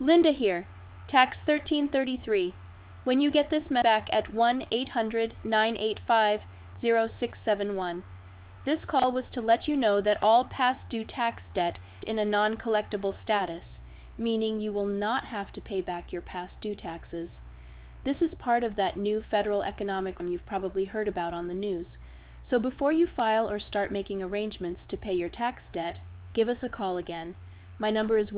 Linda here. Tax 1333. When you get this back at 1-800-985-0671. This call was to let you know that all past due tax debt in a non-collectible status, meaning you will not have to pay back your past due taxes. This is part of that new federal economic you've probably heard about on the news. So before you file or start making arrangements to pay your tax debt, give us a call again. My number is